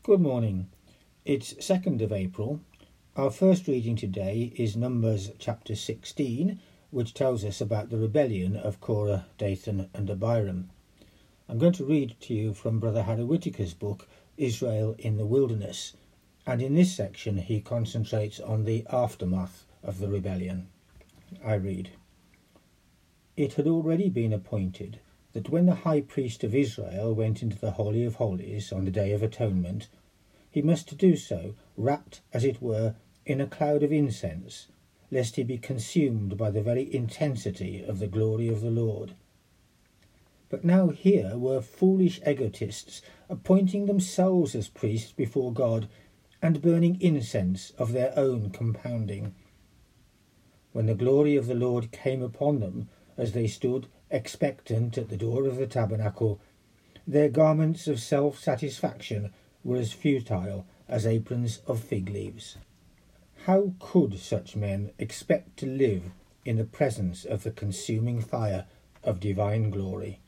Good morning. It's 2nd of April. Our first reading today is Numbers chapter 16, which tells us about the rebellion of Korah, Dathan and Abiram. I'm going to read to you from Brother Harry Whitaker's book, Israel in the Wilderness, and in this section he concentrates on the aftermath of the rebellion. I read, "It had already been appointed that when the high priest of Israel went into the Holy of Holies on the Day of Atonement, he must do so, wrapped, as it were, in a cloud of incense, lest he be consumed by the very intensity of the glory of the Lord. But now here were foolish egotists appointing themselves as priests before God and burning incense of their own compounding. When the glory of the Lord came upon them, as they stood expectant at the door of the tabernacle, their garments of self-satisfaction were as futile as aprons of fig leaves. How could such men expect to live in the presence of the consuming fire of divine glory?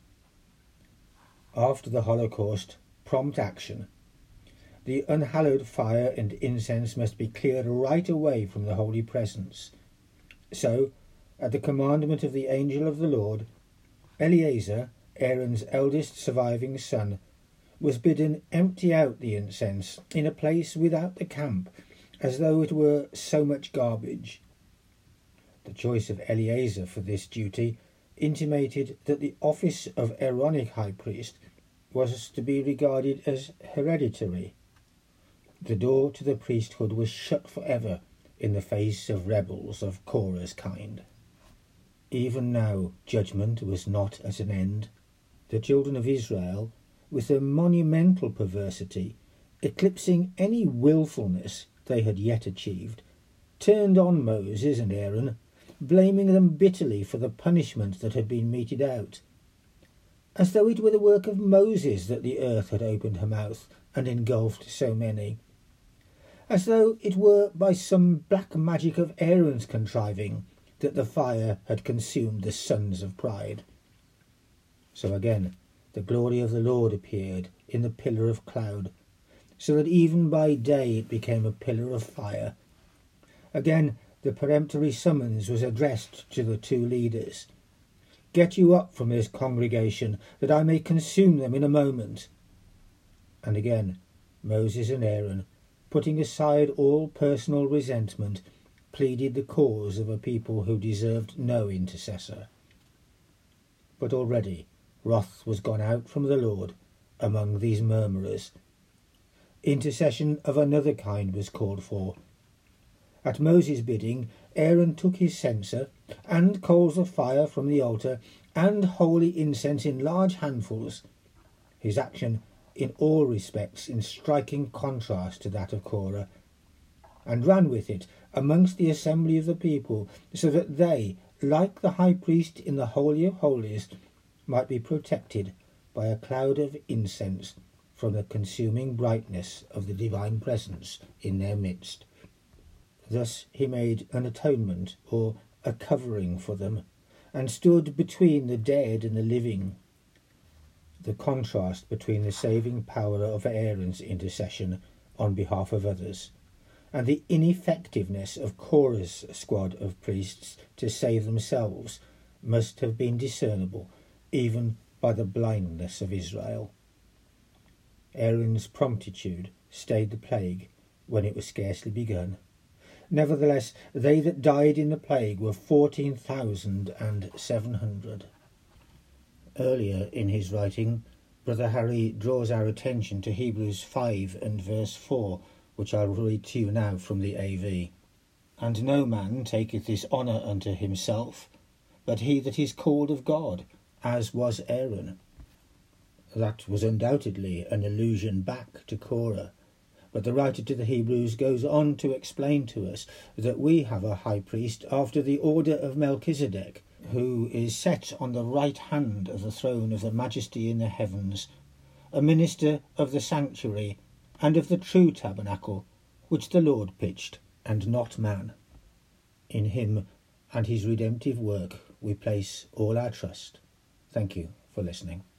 After the Holocaust, prompt action. The unhallowed fire and incense must be cleared right away from the holy presence. So, at the commandment of the angel of the Lord, Eleazar, Aaron's eldest surviving son, was bidden empty out the incense in a place without the camp, as though it were so much garbage. The choice of Eleazar for this duty intimated that the office of Aaronic high priest was to be regarded as hereditary. The door to the priesthood was shut forever in the face of rebels of Korah's kind. Even now judgment was not at an end. The children of Israel, with a monumental perversity, eclipsing any willfulness they had yet achieved, turned on Moses and Aaron, blaming them bitterly for the punishment that had been meted out, as though it were the work of Moses that the earth had opened her mouth and engulfed so many, as though it were by some black magic of Aaron's contriving that the fire had consumed the sons of pride. So again, the glory of the Lord appeared in the pillar of cloud, so that even by day it became a pillar of fire. Again, the peremptory summons was addressed to the two leaders. "Get you up from this congregation, that I may consume them in a moment." And again, Moses and Aaron, putting aside all personal resentment, pleaded the cause of a people who deserved no intercessor. But already wrath was gone out from the Lord among these murmurers. Intercession of another kind was called for. At Moses' bidding, Aaron took his censer and coals of fire from the altar and holy incense in large handfuls, his action in all respects in striking contrast to that of Korah, and ran with it amongst the assembly of the people, so that they, like the high priest in the Holy of Holies, might be protected by a cloud of incense from the consuming brightness of the divine presence in their midst. Thus he made an atonement, or a covering for them, and stood between the dead and the living. The contrast between the saving power of Aaron's intercession on behalf of others and the ineffectiveness of Korah's squad of priests to save themselves must have been discernible even by the blindness of Israel. Aaron's promptitude stayed the plague when it was scarcely begun. Nevertheless, they that died in the plague were 14,700. Earlier in his writing, Brother Harry draws our attention to Hebrews 5 and verse 4, which I'll read to you now from the AV. "And no man taketh this honour unto himself, but he that is called of God, as was Aaron." That was undoubtedly an allusion back to Korah, but the writer to the Hebrews goes on to explain to us that we have a high priest after the order of Melchizedek, who is set on the right hand of the throne of the majesty in the heavens, a minister of the sanctuary and of the true tabernacle, which the Lord pitched, and not man. In him and his redemptive work we place all our trust. Thank you for listening.